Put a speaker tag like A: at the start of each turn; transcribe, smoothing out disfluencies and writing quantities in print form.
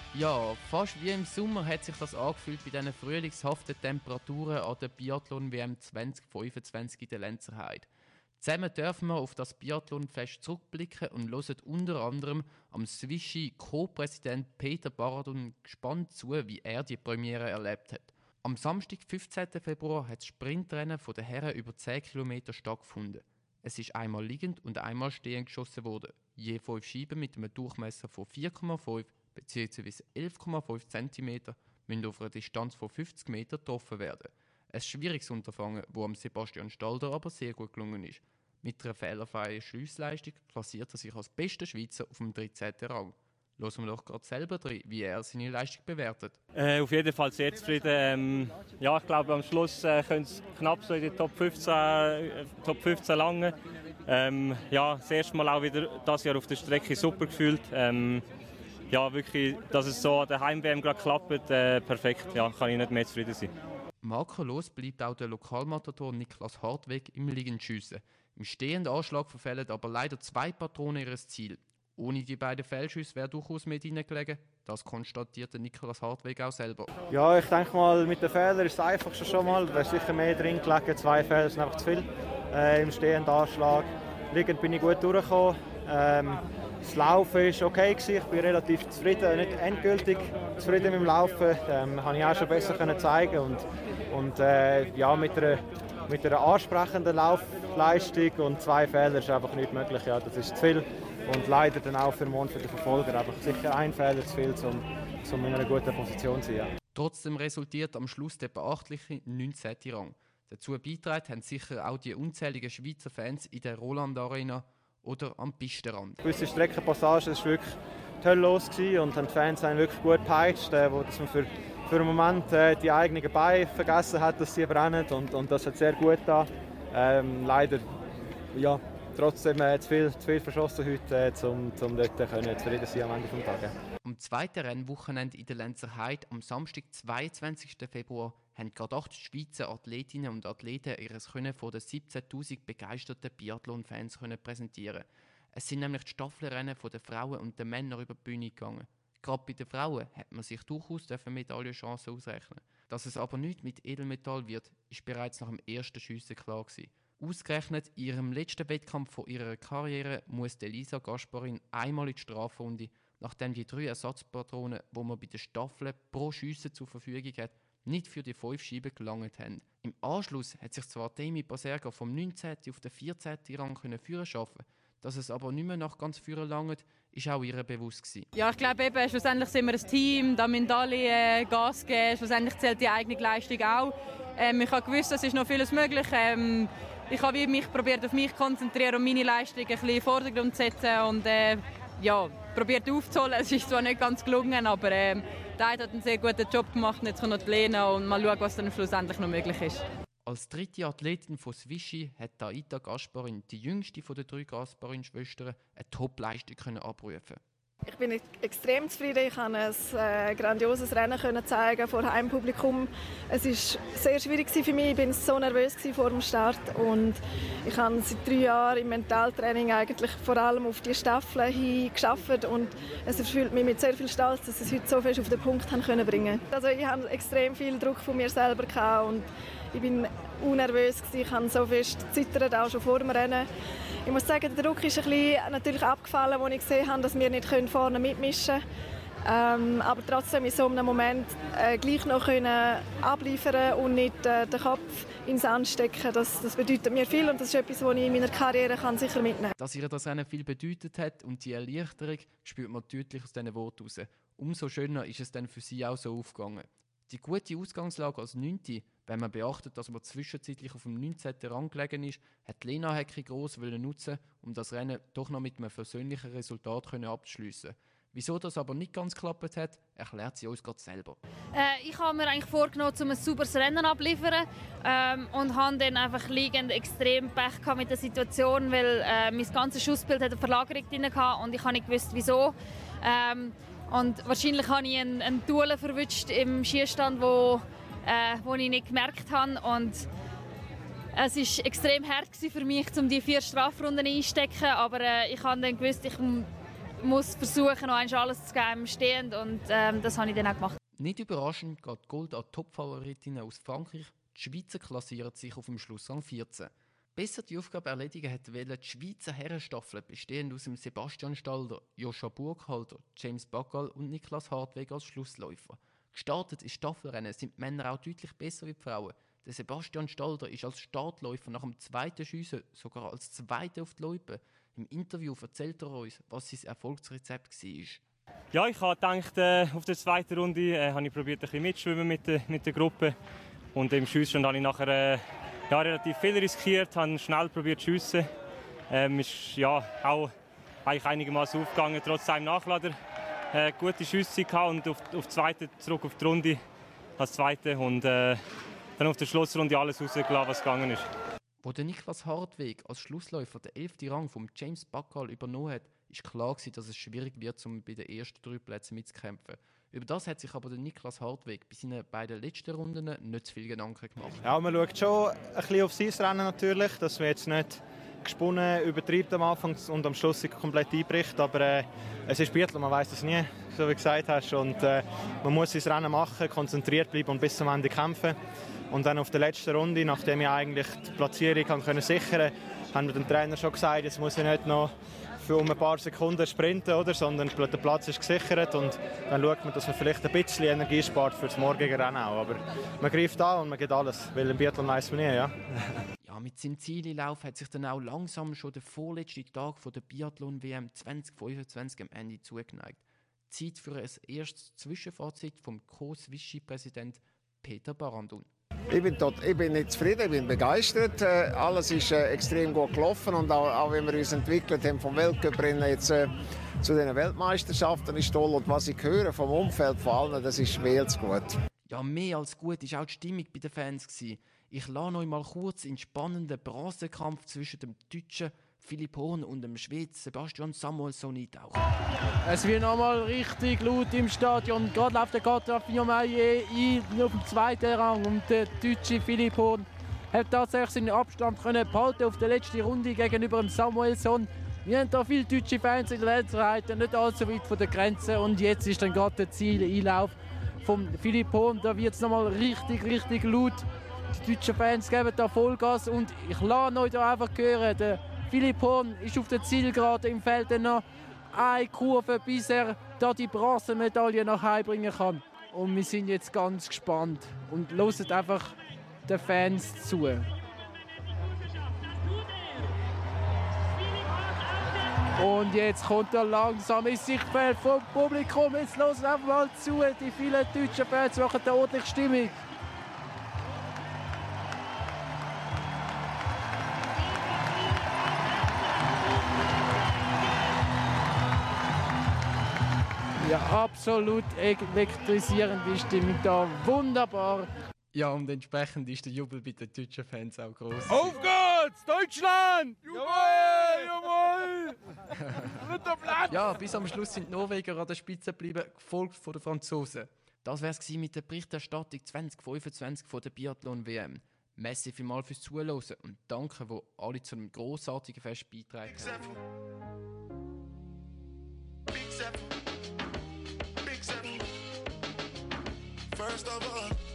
A: Ja, fast wie im Sommer hat sich das angefühlt bei diesen frühlingshaften Temperaturen an der Biathlon-WM 2025 in der Lenzerheide. Zusammen dürfen wir auf das Biathlonfest zurückblicken und hören unter anderem am Swishy Co-Präsident Peter Baradun gespannt zu, wie er die Premiere erlebt hat. Am Samstag, 15. Februar, hat das Sprintrennen der Herren über 10 km stattgefunden. Es ist einmal liegend und einmal stehend geschossen worden. Je 5 Scheiben mit einem Durchmesser von 4,5 bzw. 11,5 cm müssen auf einer Distanz von 50 Metern getroffen werden. Ein schwieriges Unterfangen, das am Sebastian Stalder aber sehr gut gelungen ist. Mit einer fehlerfreien Schliessleistung klassiert er sich als bester Schweizer auf dem 13. Rang. Hören wir doch gerade selber rein, wie er seine Leistung bewertet.
B: Auf jeden Fall sehr zufrieden. Ich glaube, am Schluss können es knapp so in die Top 15 langen. Das erste Mal auch wieder dieses Jahr auf der Strecke super gefühlt. Wirklich, dass es so an der Heim-WM gerade klappt, perfekt. Ja, kann ich nicht mehr zufrieden sein.
A: Makellos bleibt auch der Lokalmatador Niklas Hartweg im Liegenschiessen. Im stehenden Anschlag verfehlen aber leider 2 Patronen ihres Ziel. Ohne die beiden Fehlschüsse wäre durchaus mehr drin gelegen. Das konstatierte Niklas Hartweg auch selber.
C: Ja, ich denke mal, mit den Fehlern ist es einfach schon mal. Da ist sicher mehr drin gelegen. 2 Fehler sind einfach zu viel im stehenden Anschlag. Liegend bin ich gut durchgekommen. Das Laufen war okay. Ich bin relativ zufrieden, nicht endgültig zufrieden mit dem Laufen. Habe ich auch schon besser zeigen und mit einer ansprechenden Laufleistung und 2 Fehlern ist einfach nicht möglich. Ja, das ist zu viel. Und leider dann auch für den Verfolger einfach sicher ein Fehler zu viel, um in einer guten Position zu sein.
A: Trotzdem resultiert am Schluss der beachtliche 19. Rang. Dazu beigetragen haben sicher auch die unzähligen Schweizer Fans in der Roland Arena oder am Pistenrand.
C: Gewisse Streckenpassagen war wirklich toll los und die Fans haben wirklich gut gepeitscht, wo dass man für einen Moment die eigenen Beine vergessen hat, dass sie brennen und das hat sehr gut getan. Leider trotzdem zu viel verschossen heute, um dort zufrieden sein am Ende des Tages.
A: Am zweiten Rennwochenende in der Lenzerheide am Samstag, 22. Februar, haben gerade 8 Schweizer Athletinnen und Athleten ihres Können vor den 17'000 begeisterten Biathlon-Fans präsentieren. Es sind nämlich die Staffelrennen der Frauen und der Männer über die Bühne gegangen. Gerade bei den Frauen hat man sich durchaus Medaillenchancen ausrechnen. Dass es aber nicht mit Edelmetall wird, ist bereits nach dem ersten Schiessen klar gewesen. Ausgerechnet in ihrem letzten Wettkampf von ihrer Karriere muss Elisa Gasparin einmal in die Strafrunde, nachdem die 3 Ersatzpatronen, die man bei den Staffeln pro Schiessen zur Verfügung hat, nicht für die 5 Scheiben gelangt haben. Im Anschluss hat sich zwar Demi Baserga vom 19. auf den 14. Rang führen schaffen. Dass es aber nicht mehr nach ganz vorne langt, ist auch ihr bewusst gewesen.
D: Ja, ich glaube eben, schlussendlich sind wir ein Team, da müssen alle Gas geben. Schlussendlich zählt die eigene Leistung auch. Ich habe gewusst, es ist noch vieles möglich. Ich habe mich probiert auf mich zu konzentrieren und meine Leistung ein bisschen in den Vordergrund zu setzen und probiert aufzuholen. Es ist zwar nicht ganz gelungen, aber der hat einen sehr guten Job gemacht. Jetzt kommt noch die Lena und mal schauen, was dann schlussendlich noch möglich ist.
A: Als dritte Athletin von Swishy hat Aida Gasparin, die jüngste der 3 Gasparin-Schwestern, eine Top-Leistung abrufen.
E: Ich bin extrem zufrieden. Ich konnte ein grandioses Rennen zeigen vor Heimpublikum. Es war sehr schwierig für mich. Ich war so nervös vor dem Start. Und ich habe seit 3 Jahren im Mentaltraining eigentlich vor allem auf die Staffel hin gearbeitet. Und es erfüllt mich mit sehr viel Stolz, dass ich es heute so fest auf den Punkt bringen konnte. Also ich hatte extrem viel Druck von mir selber und ich bin unnervös. Ich habe so fest zittert, auch schon vor dem Rennen. Ich muss sagen, der Druck ist ein bisschen natürlich abgefallen, als ich gesehen habe, dass wir nicht vorne mitmischen können. Aber trotzdem in so einem Moment gleich noch abliefern und nicht den Kopf ins Sand stecken. Das bedeutet mir viel und das ist etwas, was ich in meiner Karriere sicher mitnehmen kann.
A: Dass ihr das Rennen viel bedeutet hat und die Erleichterung spürt man deutlich aus diesen Worten raus. Umso schöner ist es dann für sie auch so aufgegangen. Die gute Ausgangslage als 9., wenn man beachtet, dass man zwischenzeitlich auf dem 19. Rang gelegen ist, hat Lena Hecki gross nutzen, um das Rennen doch noch mit einem versöhnlichen Resultat abzuschliessen. Wieso das aber nicht ganz geklappt hat, erklärt sie uns gerade selber.
F: Ich habe mir eigentlich vorgenommen, um ein sauberes Rennen abzuliefern und habe dann einfach liegend extrem Pech gehabt mit der Situation, weil mein ganzes Schussbild eine Verlagerung drin hatte und ich habe nicht gewusst, wieso. Und wahrscheinlich habe ich einen Duelle verwünscht im Schießstand, wo ich nicht gemerkt habe. Und es war extrem hart für mich, um die 4 Strafrunden einzustecken. Aber ich habe dann gewusst, ich muss versuchen, noch einmal alles zu geben im Stehend und das habe ich dann auch gemacht.
A: Nicht überraschend geht Gold an Topfavoritinnen aus Frankreich. Die Schweizer klassieren sich auf dem Schlussrang 14. Besser die Aufgabe erledigen wollte die Schweizer Herrenstaffel, bestehend aus dem Sebastian Stalder, Joshua Burkhalter, James Baccal und Niklas Hartweg als Schlussläufer. Gestartet ist Staffelrennen sind die Männer auch deutlich besser wie die Frauen. Der Sebastian Stalder ist als Startläufer nach dem zweiten Schiessen sogar als Zweiter auf die Loipe. Im Interview erzählt er uns, was sein Erfolgsrezept war.
B: Ja, ich habe gedacht, auf der zweiten Runde habe ich probiert, ein bisschen mitzuschwimmen mit der Gruppe. Und im Schussstand habe ich nachher relativ viel riskiert, habe schnell probiert zu schiessen. Ist auch eigentlich einigermaßen aufgegangen, trotz einem Nachlader. Gute Schüsse und auf zweite zurück auf die Runde als Zweite und dann auf der Schlussrunde alles rausgelassen, was gegangen ist.
A: Wo der Niklas Hartweg als Schlussläufer den 11. Rang von James Baccal übernommen hat, ist klar gewesen, dass es schwierig wird, um bei den ersten 3 Plätzen mitzukämpfen. Über das hat sich aber der Niklas Hartweg bei seinen beiden letzten Runden nicht zu viel Gedanken gemacht.
C: Ja, man schaut schon ein bisschen auf sein Rennen natürlich, dass man jetzt nicht gesponnen, übertreibt am Anfang und am Schluss komplett einbricht. Aber es ist Biathlon, man weiß das nie, so wie du gesagt hast. Und man muss sein Rennen machen, konzentriert bleiben und bis zum Ende kämpfen. Und dann auf der letzten Runde, nachdem ich eigentlich die Platzierung sichern konnte, haben wir dem Trainer schon gesagt, jetzt muss ich nicht noch für um ein paar Sekunden sprinten, oder, sondern der Platz ist gesichert und dann schaut man, dass man vielleicht ein bisschen Energie spart für das morgige Rennen auch. Aber man greift an und man gibt alles, weil im Biathlon weiss man nie, ja.
A: Ja, mit seinem Ziellauf hat sich dann auch langsam schon der vorletzte Tag der Biathlon-WM 2025 am Ende zugeneigt. Zeit für ein erstes Zwischenfazit vom Co-Swischi-Präsident Peter Barandun.
G: Ich bin nicht zufrieden, ich bin begeistert. Alles ist extrem gut gelaufen und auch wenn wir uns entwickelt haben vom Weltcuprennen jetzt zu den Weltmeisterschaften ist toll. Und was ich höre vom Umfeld von allen, das ist mehr als gut.
A: Ja, mehr als gut war auch die Stimmung bei den Fans. Ich lasse euch mal kurz in den spannenden Bronzekampf zwischen dem Deutschen Philipp Horn und dem Schweden Sebastian Samuelsson eintauchen.
H: Es wird nochmal richtig laut im Stadion. Gerade läuft der Gata Fiumaye ein auf dem zweiten Rang. Und der deutsche Philipp Horn hat tatsächlich seinen Abstand behalten auf der letzten Runde gegenüber dem Samuelsson. Wir haben hier viele deutsche Fans in der Lenzerheide, nicht allzu weit von der Grenze. Und jetzt ist dann gerade der Zieleinlauf von Philipp Horn. Da wird es nochmal richtig laut. Die deutschen Fans geben da Vollgas. Und ich lasse euch da einfach hören. Der Philipp Horn ist auf der Zielgerade im Feld noch eine Kurve, bis er da die Bronzemedaille nach Hause bringen kann. Und wir sind jetzt ganz gespannt und hören einfach den Fans zu. Und jetzt kommt er langsam ins Sichtfeld vom Publikum. Jetzt hören einfach mal zu. Die vielen deutschen Fans machen da ordentlich Stimmung. Ja, absolut elektrisierende Stimmung da. Wunderbar.
A: Ja, und entsprechend ist der Jubel bei den deutschen Fans auch groß.
I: Auf geht's! Deutschland! Jawohl! Jawohl!
A: Ja, bis am Schluss sind die Norweger an der Spitze geblieben, gefolgt von den Franzosen. Das wäre es mit der Berichterstattung 2025 von der Biathlon-WM. Merci vielmals fürs Zuhören und danke, wo alle zu einem grossartigen Fest beitragen haben.
J: First of all